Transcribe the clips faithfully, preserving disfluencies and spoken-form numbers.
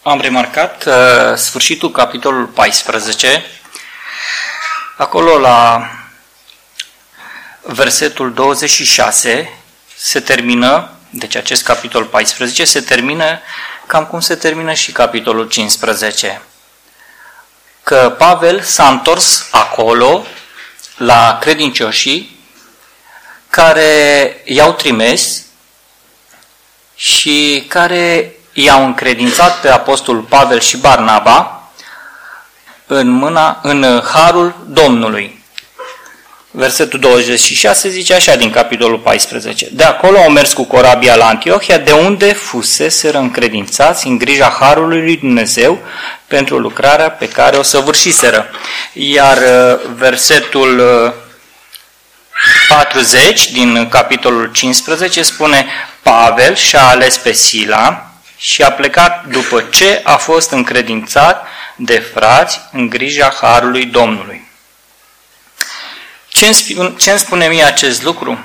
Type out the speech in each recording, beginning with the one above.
am remarcat că sfârșitul capitolul paisprezece, acolo la versetul douăzeci și șase, se termină, deci acest capitol paisprezece se termină cam cum se termină și capitolul cincisprezece. Că Pavel s-a întors acolo la credincioșii care i-au trimis și care i-au încredințat pe apostolul Pavel și Barnaba în, mâna, în harul Domnului. Versetul douăzeci și șase zice așa din capitolul paisprezece. De acolo au mers cu corabia la Antiohia, de unde fuseseră încredințați în grija harului lui Dumnezeu pentru lucrarea pe care o săvârșiseră. Iar versetul patruzeci din capitolul cincisprezece spune: Pavel și-a ales pe Sila și a plecat după ce a fost încredințat de frați în grija harului Domnului. Ce îmi spune mie acest lucru?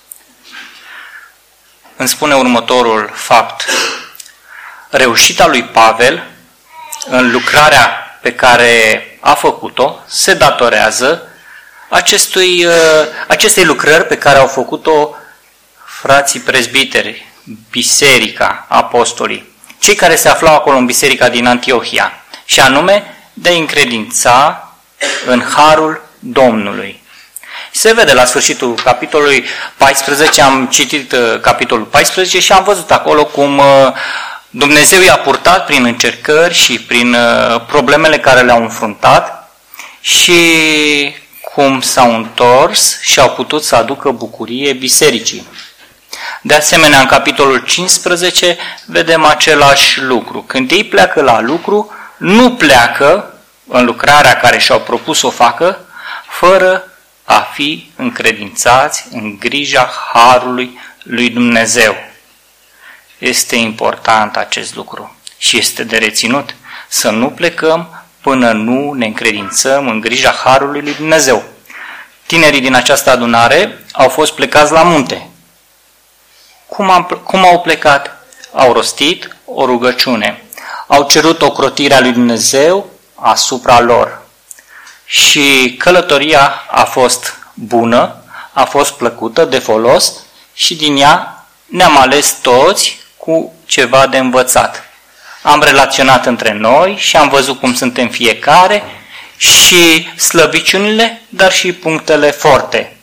Îmi spune următorul fapt. Reușita lui Pavel în lucrarea pe care a făcut-o se datorează acestui, acestei lucrări pe care au făcut-o frații prezbiteri, biserica, apostolii, cei care se aflau acolo în biserica din Antiohia, și anume de a încredința în harul Domnului. Se vede la sfârșitul capitolului paisprezece, am citit capitolul paisprezece și am văzut acolo cum Dumnezeu i-a purtat prin încercări și prin problemele care le-au înfruntat și cum s-au întors și au putut să aducă bucurie bisericii. De asemenea, în capitolul cincisprezece vedem același lucru. Când ei pleacă la lucru, nu pleacă în lucrarea care și-au propus să o facă, fără a fi încredințați în grija harului lui Dumnezeu. Este important acest lucru și este de reținut să nu plecăm până nu ne încredințăm în grija harului lui Dumnezeu. Tinerii din această adunare au fost plecați la munte. Cum, am, cum au plecat? Au rostit o rugăciune. Au cerut ocrotirea lui Dumnezeu asupra lor. Și călătoria a fost bună, a fost plăcută, de folos și din ea ne-am ales toți cu ceva de învățat. Am relaționat între noi și am văzut cum suntem fiecare și slăbiciunile, dar și punctele forte.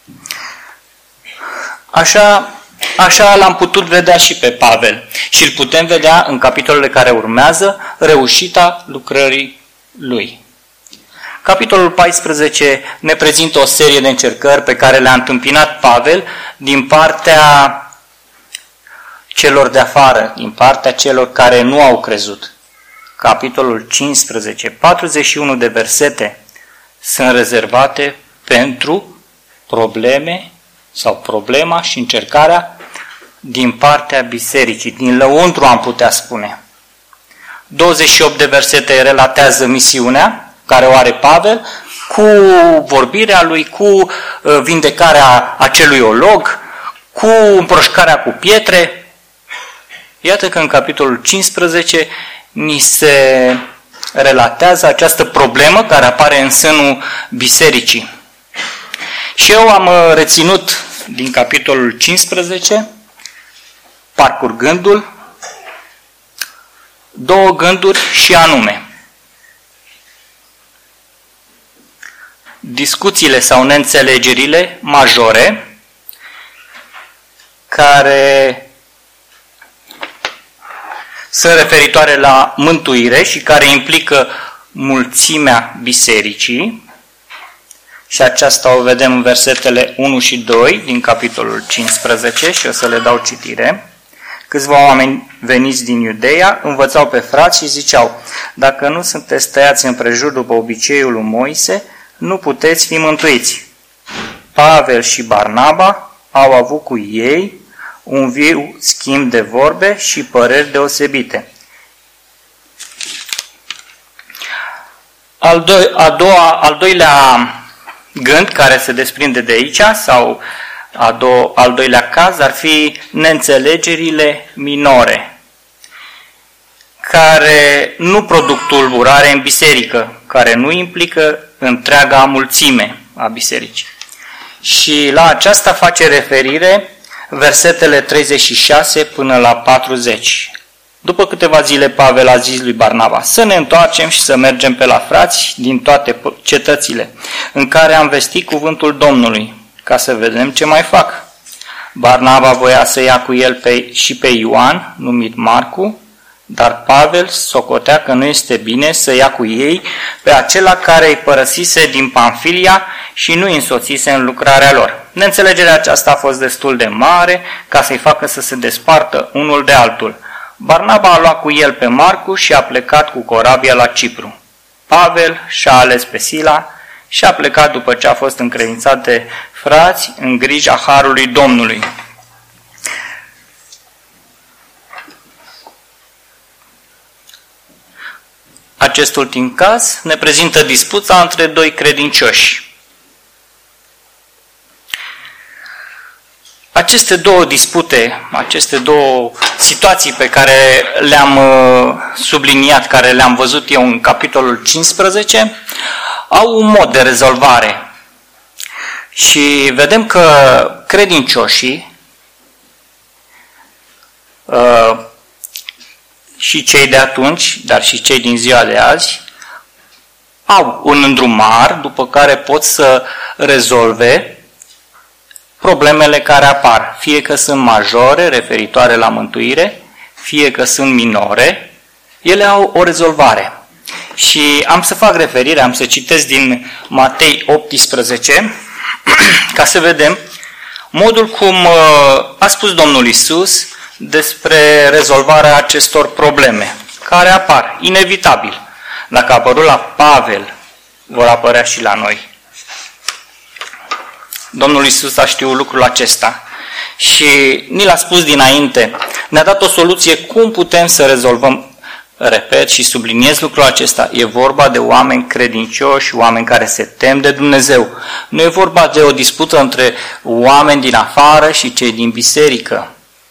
Așa, așa l-am putut vedea și pe Pavel și îl putem vedea în capitolele care urmează, reușita lucrării lui. Capitolul paisprezece ne prezintă o serie de încercări pe care le-a întâmpinat Pavel din partea celor de afară, din partea celor care nu au crezut. Capitolul cincisprezece, patruzeci și unu de versete sunt rezervate pentru probleme sau problema și încercarea din partea bisericii, din lăuntru am putea spune. douăzeci și opt de versete relatează misiunea care o are Pavel, cu vorbirea lui, cu vindecarea acelui olog, cu împroșcarea cu pietre. Iată că în capitolul cincisprezece ni se relatează această problemă care apare în sânul bisericii. Și eu am reținut din capitolul cincisprezece, parcurgându-l, două gânduri și anume: discuțiile sau neînțelegerile majore care sunt referitoare la mântuire și care implică mulțimea bisericii, și aceasta o vedem în versetele unu și doi din capitolul cincisprezece și o să le dau citire. Câțiva oameni veniți din Iudeea învățau pe frați și ziceau: dacă nu sunteți tăiați împrejur după obiceiul lui Moise, nu puteți fi mântuiți. Pavel și Barnaba au avut cu ei un viu schimb de vorbe și păreri deosebite. Al, do- a doua, al doilea gând care se desprinde de aici, sau a do- al doilea caz, ar fi neînțelegerile minore. care nu produc tulburare în biserică, care nu implică întreaga mulțime a bisericii. Și la aceasta face referire versetele treizeci și șase până la patruzeci. După câteva zile, Pavel a zis lui Barnaba: să ne întoarcem și să mergem pe la frați din toate cetățile în care am vestit cuvântul Domnului, ca să vedem ce mai fac. Barnaba voia să ia cu el pe, și pe Ioan, numit Marcu, dar Pavel socotea că nu este bine să ia cu ei pe acela care îi părăsise din Pamfilia și nu îi însoțise în lucrarea lor. Neînțelegerea aceasta a fost destul de mare ca să-i facă să se despartă unul de altul. Barnaba a luat cu el pe Marcu și a plecat cu corabia la Cipru. Pavel și-a ales pe Sila și a plecat după ce a fost încredințat de frați în grija harului Domnului. Acest ultim caz ne prezintă disputa între doi credincioși. Aceste două dispute, aceste două situații pe care le-am subliniat, care le-am văzut eu în capitolul cincisprezece, au un mod de rezolvare. Și vedem că credincioșii uh, și cei de atunci, dar și cei din ziua de azi, au un îndrumar după care pot să rezolve problemele care apar, fie că sunt majore, referitoare la mântuire, fie că sunt minore, ele au o rezolvare. Și am să fac referire, am să citesc din Matei optsprezece, ca să vedem modul cum a spus Domnul Iisus despre rezolvarea acestor probleme, care apar, inevitabil. Dacă a apărut la Pavel, vor apărea și la noi. Domnul Iisus a știut lucrul acesta și ni l-a spus dinainte. Ne-a dat o soluție cum putem să rezolvăm. Repet și subliniez lucrul acesta. E vorba de oameni credincioși, oameni care se tem de Dumnezeu. Nu e vorba de o dispută între oameni din afară și cei din biserică.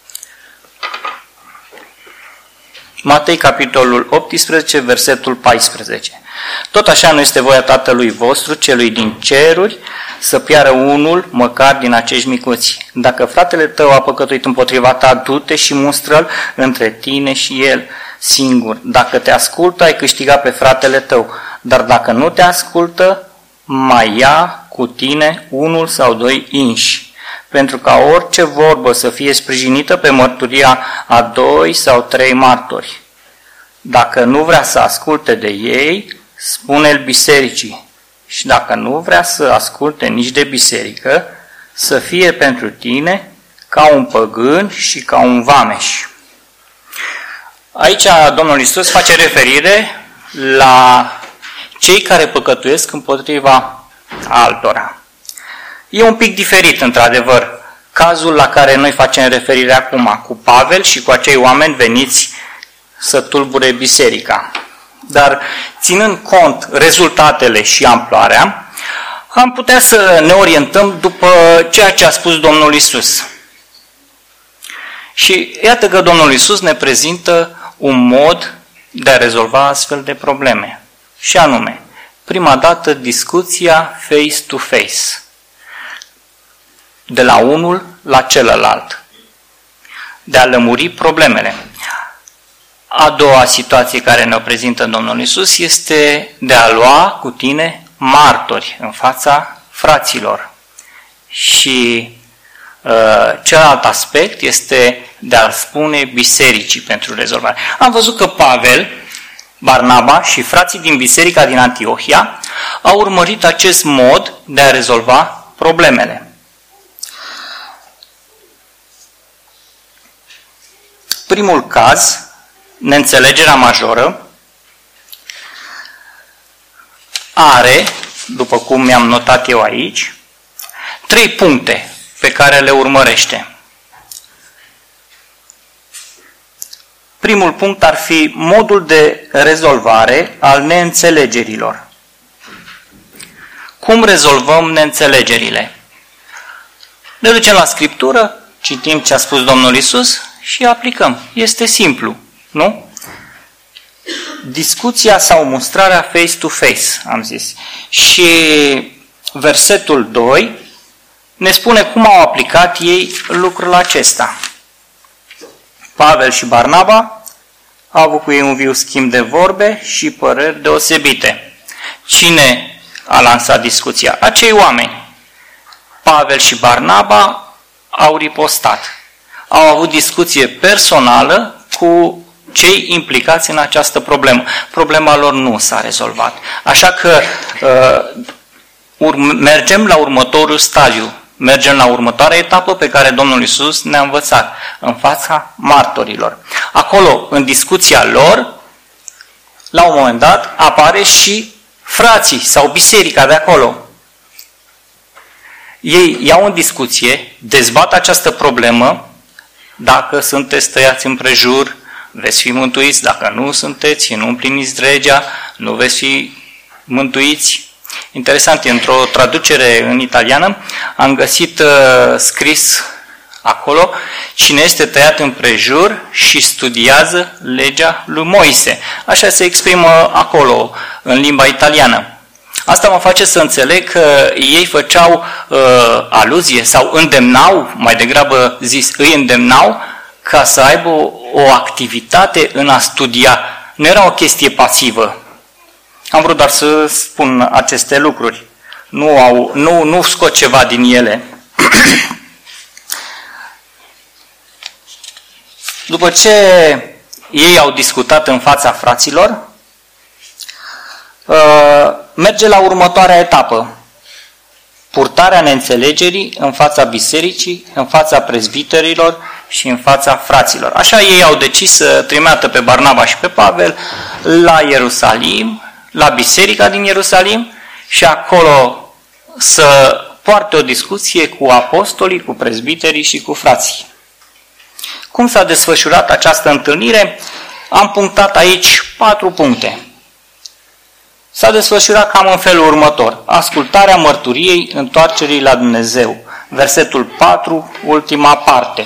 Matei, capitolul optsprezece, versetul paisprezece. Tot așa nu este voia Tatălui vostru, celui din ceruri, să piară unul măcar din acești micuți. Dacă fratele tău a păcătuit împotriva ta, du-te și mustră-l între tine și el singur. Dacă te ascultă, ai câștigat pe fratele tău, dar dacă nu te ascultă, mai ia cu tine unul sau doi inși, pentru ca orice vorbă să fie sprijinită pe mărturia a doi sau trei martori. Dacă nu vrea să asculte de ei, spune-l bisericii. Și dacă nu vrea să asculte nici de biserică, să fie pentru tine ca un păgân și ca un vameș. Aici Domnul Iisus face referire la cei care păcătuiesc împotriva altora. E un pic diferit, într-adevăr, cazul la care noi facem referire acum, cu Pavel și cu acei oameni veniți să tulbure biserica. Dar, ținând cont rezultatele și amploarea, am putea să ne orientăm după ceea ce a spus Domnul Iisus. Și iată că Domnul Iisus ne prezintă un mod de a rezolva astfel de probleme. Și anume, prima dată, discuția face-to-face. De la unul la celălalt. De a lămuri problemele. A doua situație care ne-o prezintă Domnul Iisus este de a lua cu tine martori în fața fraților. Și uh, celălalt aspect este de a spune bisericii pentru rezolvare. Am văzut că Pavel, Barnaba și frații din biserica din Antiohia au urmărit acest mod de a rezolva problemele. Primul caz, neînțelegerea majoră, are, după cum mi-am notat eu aici, trei puncte pe care le urmărește. Primul punct ar fi modul de rezolvare al neînțelegerilor. Cum rezolvăm neînțelegerile? Ne ducem la Scriptură, citim ce a spus Domnul Iisus și aplicăm. Este simplu, nu? discuția sau mustrarea face-to-face, am zis. Și versetul doi ne spune cum au aplicat ei lucrul acesta. Pavel și Barnaba au avut cu ei un viu schimb de vorbe și păreri deosebite. Cine a lansat discuția? Acei oameni. Pavel și Barnaba au ripostat. Au avut discuție personală cu cei implicați în această problemă. Problema lor nu s-a rezolvat. Așa că uh, mergem la următorul stadiu. Mergem la următoarea etapă pe care Domnul Iisus ne-a învățat, în fața martorilor. Acolo, în discuția lor, la un moment dat, apare și frații sau biserica de acolo. Ei iau în discuție, dezbat această problemă, dacă sunteți tăiați împrejur, veți fi mântuiți, dacă nu sunteți, nu împliniți legea, nu veți fi mântuiți. Interesant, într-o traducere în italiană am găsit uh, scris acolo: cine este tăiat împrejur și studiază legea lui Moise. Așa se exprimă acolo, în limba italiană. Asta mă face să înțeleg că ei făceau uh, aluzie sau îndemnau, mai degrabă zis, îi îndemnau ca să aibă o, o activitate în a studia. Nu era o chestie pasivă. Am vrut doar să spun aceste lucruri. Nu, au, nu, nu scot ceva din ele. După ce ei au discutat în fața fraților, merge la următoarea etapă. Purtarea neînțelegerii în fața bisericii, în fața prezbiterilor și în fața fraților. Așa ei au decis să trimeată pe Barnaba și pe Pavel la Ierusalim, la biserica din Ierusalim, și acolo să poarte o discuție cu apostolii, cu prezbiterii și cu frații. Cum s-a desfășurat această întâlnire? Am punctat aici patru puncte. S-a desfășurat cam în felul următor. Ascultarea mărturiei întoarcerii la Dumnezeu. Versetul patru, ultima parte.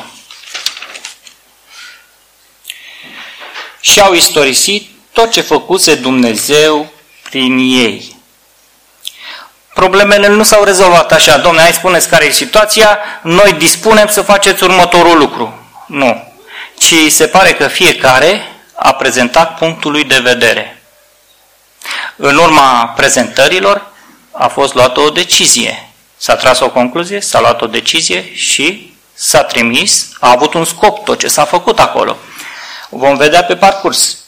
Și au istorisit tot ce făcuse Dumnezeu prin ei. Problemele nu s-au rezolvat așa. Dom'le, hai spuneți care e situația, noi dispunem să faceți următorul lucru. Nu. Ci se pare că fiecare a prezentat punctul lui de vedere. În urma prezentărilor a fost luată o decizie. S-a tras o concluzie, s-a luat o decizie și s-a trimis, a avut un scop tot ce s-a făcut acolo. Vom vedea pe parcurs.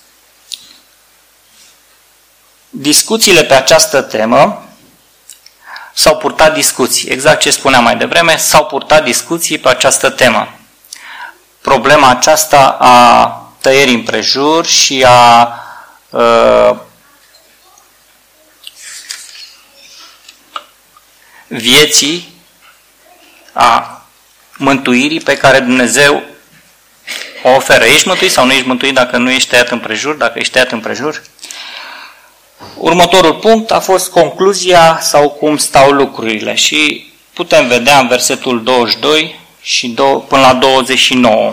Discuțiile pe această temă s-au purtat discuții, exact ce spuneam mai devreme, s-au purtat discuții pe această temă. Problema aceasta a tăierii împrejur și a uh, vieții, a mântuirii pe care Dumnezeu o oferă. Ești mântuit sau nu ești mântuit dacă nu ești tăiat împrejur, dacă ești tăiat împrejur? Următorul punct a fost concluzia sau cum stau lucrurile și putem vedea în versetul douăzeci și doi și până la douăzeci și nouă.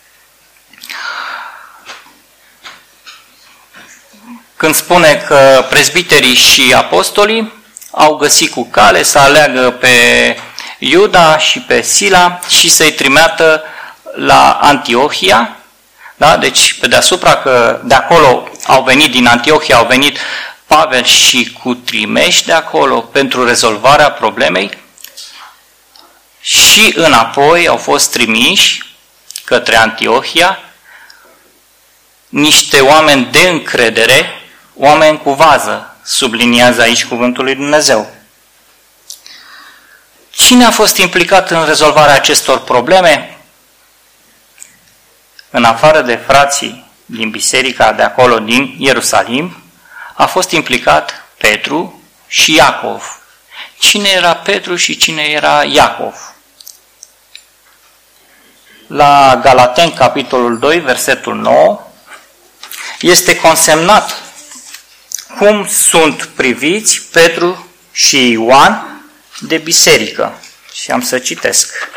Când spune că prezbiterii și apostolii au găsit cu cale să aleagă pe Iuda și pe Sila și să-i trimeată la Antiohia, da? Deci pe deasupra că de acolo au venit, din Antiohia au venit Pavel și cu trimeși de acolo pentru rezolvarea problemei și înapoi au fost trimiși către Antiohia niște oameni de încredere, oameni cu vază, subliniază aici cuvântul lui Dumnezeu. Cine a fost implicat în rezolvarea acestor probleme? În afară de frații din biserica de acolo, din Ierusalim, a fost implicat Petru și Iacov. Cine era Petru și cine era Iacov? La Galateni, capitolul doi, versetul nouă, este consemnat cum sunt priviți Petru și Ioan de biserică. Și am să citesc.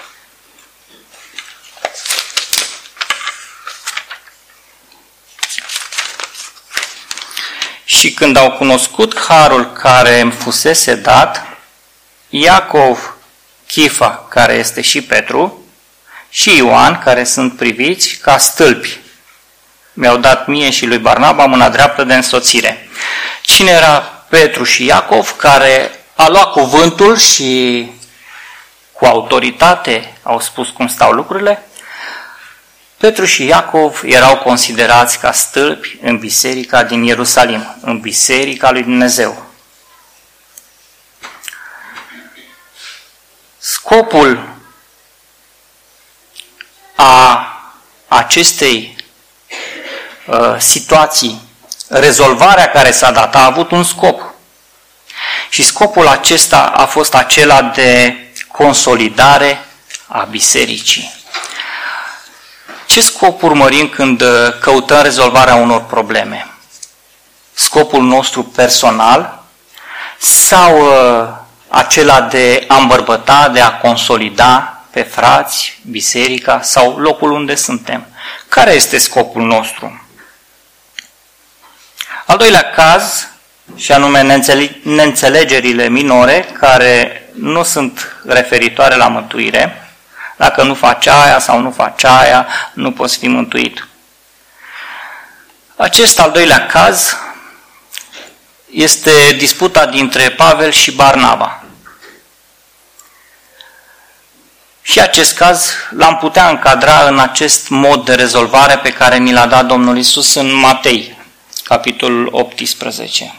Și când au cunoscut harul care îmi fusese dat, Iacov, Chifa, care este și Petru, și Ioan, care sunt priviți ca stâlpi, mi-au dat mie și lui Barnaba mâna dreaptă de însoțire. Cine era Petru și Iacov, care a luat cuvântul și cu autoritate au spus cum stau lucrurile? Petru și Iacov erau considerați ca stâlpi în biserica din Ierusalim, în biserica lui Dumnezeu. Scopul a acestei uh, situații, rezolvarea care s-a dat, a avut un scop. Și scopul acesta a fost acela de consolidare a bisericii. Ce scop urmărim când căutăm rezolvarea unor probleme? Scopul nostru personal sau uh, acela de a îmbărbăta, de a consolida pe frați, biserica sau locul unde suntem? Care este scopul nostru? Al doilea caz, și anume neînțelegerile minore, care nu sunt referitoare la mântuire. Dacă nu faci aia sau nu faci aia, nu poți fi mântuit. Acest al doilea caz este disputa dintre Pavel și Barnaba. Și acest caz l-am putea încadra în acest mod de rezolvare pe care mi l-a dat Domnul Iisus în Matei, capitolul optsprezece.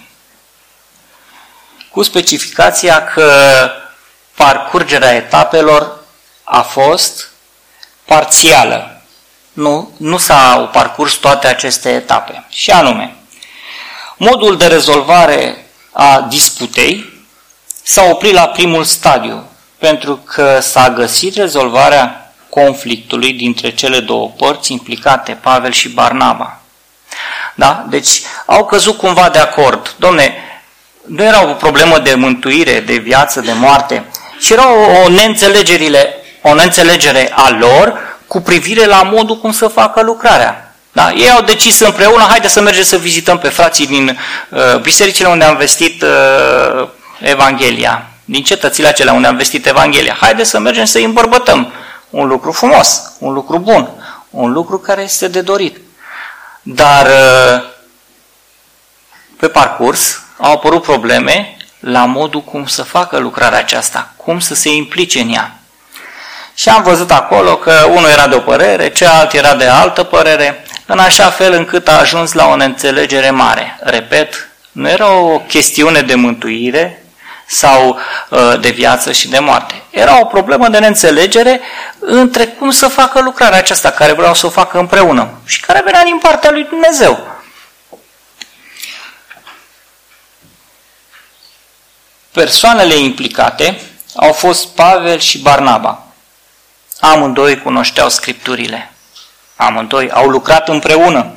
Cu specificația că parcurgerea etapelor a fost parțială. Nu, nu s-au parcurs toate aceste etape. Și anume, modul de rezolvare a disputei s-a oprit la primul stadiu, pentru că s-a găsit rezolvarea conflictului dintre cele două părți implicate, Pavel și Barnaba. Da? Deci au căzut cumva de acord. Dom'le, nu era o problemă de mântuire, de viață, de moarte, ci era o neînțelegerile o neînțelegere a lor cu privire la modul cum să facă lucrarea. Da? Ei au decis împreună, haide să mergem să vizităm pe frații din uh, bisericile unde am vestit uh, Evanghelia, din cetățile acelea unde am vestit Evanghelia. Haide să mergem să îi îmbărbătăm. Un lucru frumos, un lucru bun, un lucru care este de dorit. Dar uh, pe parcurs au apărut probleme la modul cum să facă lucrarea aceasta, cum să se implice în ea. Și am văzut acolo că unul era de o părere, celălalt era de altă părere, în așa fel încât a ajuns la o neînțelegere mare. Repet, nu era o chestiune de mântuire sau uh, de viață și de moarte. Era o problemă de neînțelegere între cum să facă lucrarea aceasta, care vreau să o facă împreună și care venea din partea lui Dumnezeu. Persoanele implicate au fost Pavel și Barnaba. Amândoi cunoșteau Scripturile. Amândoi au lucrat împreună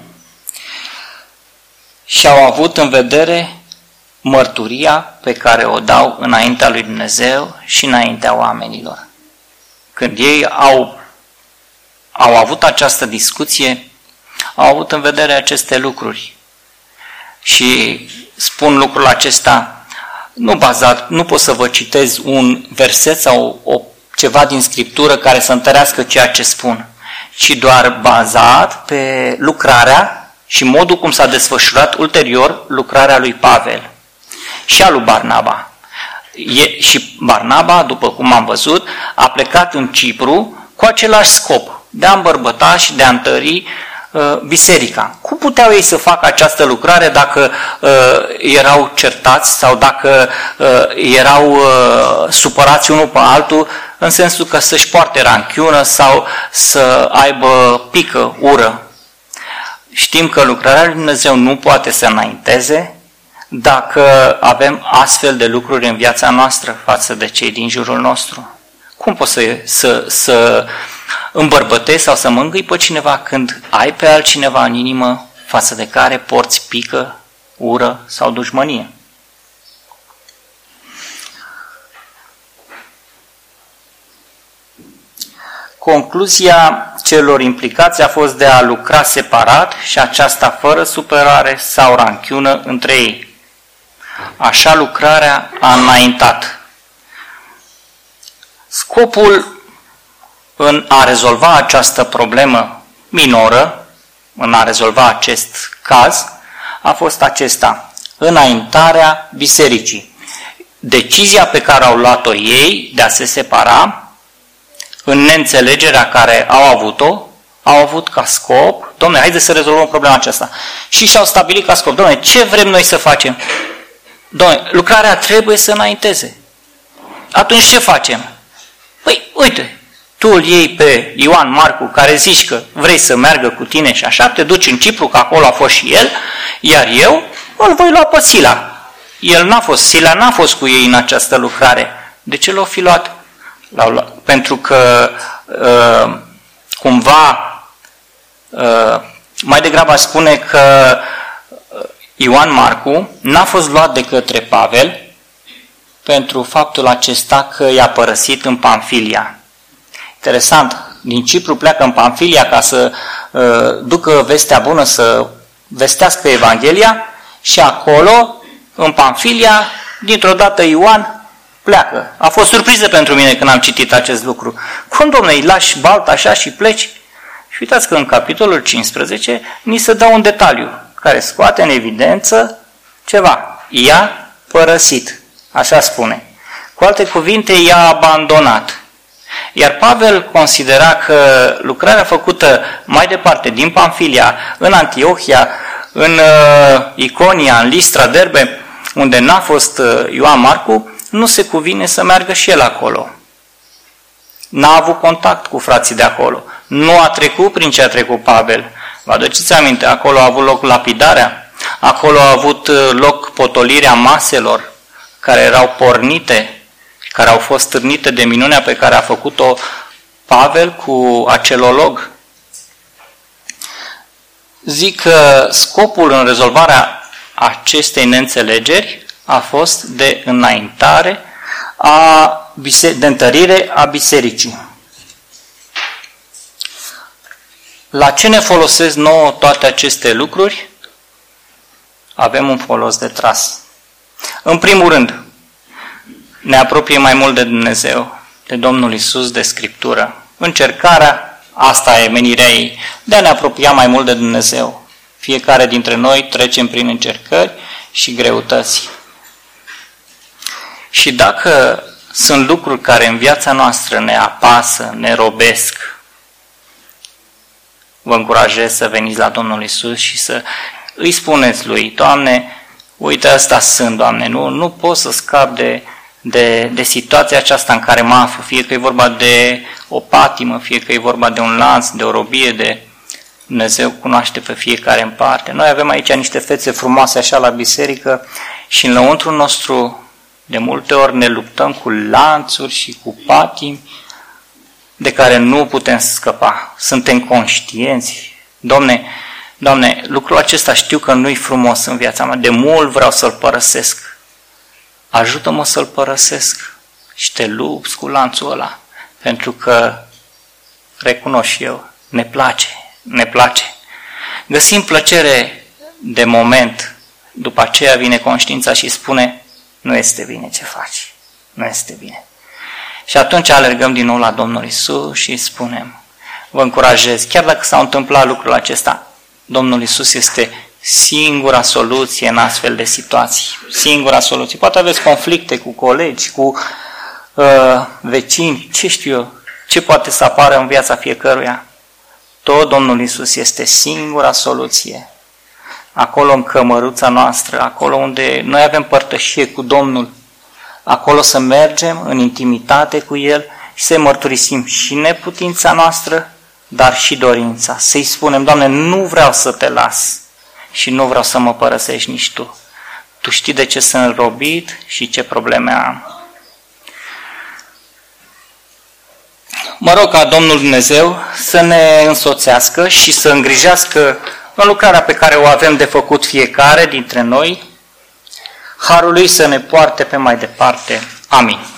și au avut în vedere mărturia pe care o dau înaintea lui Dumnezeu și înaintea oamenilor. Când ei au, au avut această discuție, au avut în vedere aceste lucruri. Și spun lucrul acesta nu bazat, nu pot să vă citez un verset sau o ceva din Scriptură care să întărească ceea ce spun, ci doar bazat pe lucrarea și modul cum s-a desfășurat ulterior lucrarea lui Pavel și a lui Barnaba. E, și Barnaba, după cum am văzut, a plecat în Cipru cu același scop, de a îmbărbăta și de a întări uh, biserica. Cum puteau ei să facă această lucrare dacă uh, erau certați sau dacă uh, erau uh, supărați unul pe altul, în sensul că să-și poarte ranchiună sau să aibă pică, ură? Știm că lucrarea lui Dumnezeu nu poate să înainteze dacă avem astfel de lucruri în viața noastră față de cei din jurul nostru. Cum poți să, să, să îmbărbătezi sau să mângâi pe cineva când ai pe altcineva în inimă față de care porți pică, ură sau dușmănie? Concluzia celor implicați a fost de a lucra separat și aceasta fără supărare sau ranchiună între ei. Așa lucrarea a înaintat. Scopul în a rezolva această problemă minoră, în a rezolva acest caz, a fost acesta: înaintarea bisericii. Decizia pe care au luat-o ei de a se separa, în neînțelegerea care au avut-o, au avut ca scop: Dom'le, haide să rezolvăm problema aceasta. Și și-au stabilit ca scop: Dom'le, ce vrem noi să facem? Dom'le, lucrarea trebuie să înainteze. Atunci ce facem? Păi, uite, tu îl iei pe Ioan Marcu, care zici că vrei să meargă cu tine și așa, te duci în Cipru, că acolo a fost și el, iar eu îl voi lua pe Sila. El n-a fost, Sila n-a fost cu ei în această lucrare. De ce l-au fi luat? L-au luat pentru că uh, cumva uh, mai degrabă aș spune că Ioan Marcu n-a fost luat de către Pavel pentru faptul acesta că i-a părăsit în Pamfilia. Interesant, din Cipru pleacă în Pamfilia ca să uh, ducă vestea bună, să vestească Evanghelia, și acolo, în Pamfilia, dintr-o dată Ioan pleacă. A fost surpriză pentru mine când am citit acest lucru. Cum, dom'le, îi lași balta așa și pleci? Și uitați că în capitolul cincisprezece ni se dă un detaliu care scoate în evidență ceva. I-a părăsit, așa spune. Cu alte cuvinte, i-a abandonat. Iar Pavel considera că lucrarea făcută mai departe, din Pamfilia, în Antiohia, în uh, Iconia, în Listra, Derbe, unde n-a fost uh, Ioan Marcu, nu se cuvine să meargă și el acolo. N-a avut contact cu frații de acolo. Nu a trecut prin ce a trecut Pavel. Vă aduceți aminte, acolo a avut loc lapidarea, acolo a avut loc potolirea maselor care erau pornite, care au fost stârnite de minunea pe care a făcut-o Pavel cu acel olog. Zic că scopul în rezolvarea acestei neînțelegeri a fost de înaintare, a bise- de întărire a bisericii. La ce ne folosesc nouă toate aceste lucruri? Avem un folos de tras. În primul rând, ne apropie mai mult de Dumnezeu, de Domnul Iisus, de Scriptură. Încercarea, asta e menirea ei, de a ne apropia mai mult de Dumnezeu. Fiecare dintre noi trecem prin încercări și greutăți. Și dacă sunt lucruri care în viața noastră ne apasă, ne robesc, vă încurajez să veniți la Domnul Iisus și să îi spuneți lui: Doamne, uite, ăsta sunt, Doamne, nu, nu pot să scap de, de, de situația aceasta în care mă aflu, fie că e vorba de o patimă, fie că e vorba de un lanț, de o robie, de Dumnezeu cunoaște pe fiecare în parte. Noi avem aici niște fețe frumoase așa la biserică și în lăuntrul nostru de multe ori ne luptăm cu lanțuri și cu patimi de care nu putem scăpa. Suntem conștienți. Doamne, Doamne, lucrul acesta știu că nu-i frumos în viața mea. De mult vreau să-l părăsesc. Ajută-mă să-l părăsesc și te lupți cu lanțul ăla. Pentru că, recunosc eu, ne place, ne place. Găsim plăcere de moment, după aceea vine conștiința și spune: nu este bine ce faci, nu este bine. Și atunci alergăm din nou la Domnul Iisus și spunem: vă încurajez, chiar dacă s-a întâmplat lucrul acesta, Domnul Iisus este singura soluție în astfel de situații. Singura soluție. Poate aveți conflicte cu colegi, cu uh, vecini, ce știu eu, ce poate să apară în viața fiecăruia. Tot Domnul Iisus este singura soluție. Acolo în cămăruța noastră, acolo unde noi avem părtășie cu Domnul, acolo să mergem în intimitate cu El și să-i mărturisim și neputința noastră, dar și dorința. Să-i spunem: Doamne, nu vreau să te las și nu vreau să mă părăsești nici Tu. Tu știi de ce sunt robit și ce probleme am. Mă rog ca Domnul Dumnezeu să ne însoțească și să îngrijească în lucrarea pe care o avem de făcut fiecare dintre noi, harul Lui să ne poarte pe mai departe. Amin.